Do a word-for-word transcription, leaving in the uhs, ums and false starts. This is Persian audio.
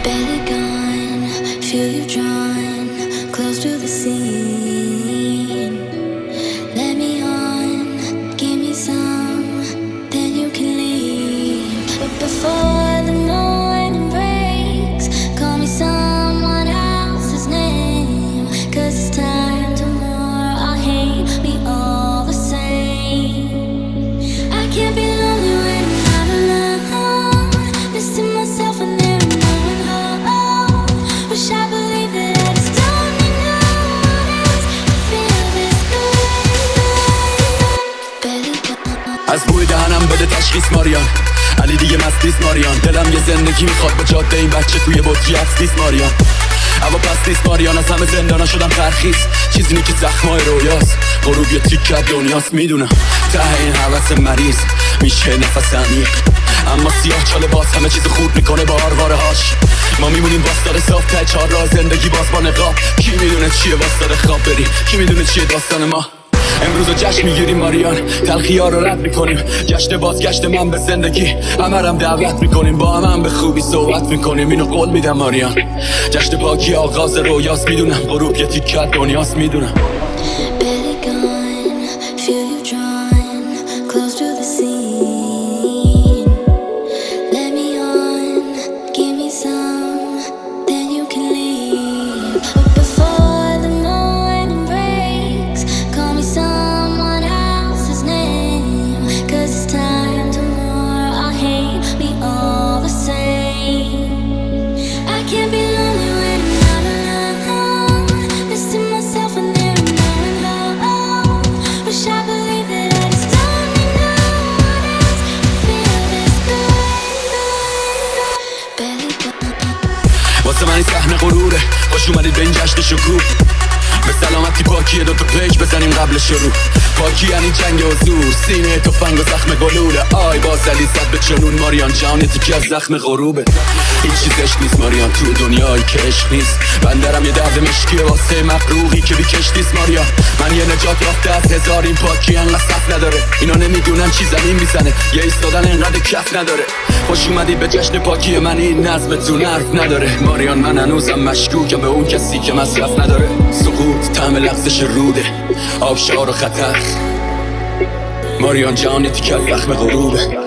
Barely gone, feel you drawn close to the scene. Let me on, give me some, then you can leave. But before the morning breaks, call me someone else's name. Cause it's time tomorrow, I'll hate me all the same. I can't be lonely when I'm not alone, missing myself and there ain't no one home. Wish I believed that I just don't need no one else to feel this good. Barely gone. از بوی دهنم بده تشخیص ماریان، علی دیگه مست نیست ماریان. دلم یه زندگی میخواد به جاده، این بچه توی بطری هست نیست ماریان. هوا پس نیست ماریان، از همه زندانا شدم ترخیص. چیزی نی که زخمای رویاست، غروب یه تیکه دنیاست. میدونم ته این حوث مریض میشه نفس عمیق، اما سیاه چاله باز همه چیز خورد میکنه با آرواره هاش. ما میمونیم باستار صاف ته چهار راه زندگی باز با نقاب. کی میدونه چیه باستار خواب بری، کی میدونه چیه داستان ما. امروز رو جشن میگیریم ماریان، تلخی ها رو رد میکنیم. جشن بازگشت من به زندگی، همرم دعوت میکنیم. با هم, هم به خوبی صحبت میکنیم، اینو قول میدم ماریان. جشن پاکی آغاز رویاست، میدونم غروب یه تیکه دنیاست. میدونم Barely gone, feel you drawn close to the scene. Let me on, give me some, then you can leave. But before the morning breaks, call me someone else's name. Cause it's time tomorrow, I'll hate me all the same. I can't be lonely when I'm not alone, missing myself and there ain't no one home. Wish I believed that I just don't need no one else to feel this good. Barely gone. واسه من این صحنه غروره، خوش اومدید به این جشن شکوه. به سلامتی پاکیه دوتا پیج بزنیم قبل شروع. پاکی یعنی جنگ حضور، سینه تفنگ و زخم گلوله. آی بازدلی زد به چنون ماریان، جهان یکی از زخم غروبه. این چیز عشق نیست ماریان، تو دنیایی که عشق نیست. بندرم یه درد مشکیه واسه مقروقی که بیکش نیست ماریان. من یه نجات یافته از هزار، این پاکی انقدر صف نداره. اینا نمیدونن چی زمین میزنه، یه ایستادن انقدر کف نداره. خوش اومدی به جشن پاکی من، این نظمتون حرف نداره ماریان. من هنوزم مشکوکم به اون کسی که مصرف نداره. سقوط طعم لغزش روده، آبشار و خطر. ماریان جهان یه تیکه از زخم غروبه.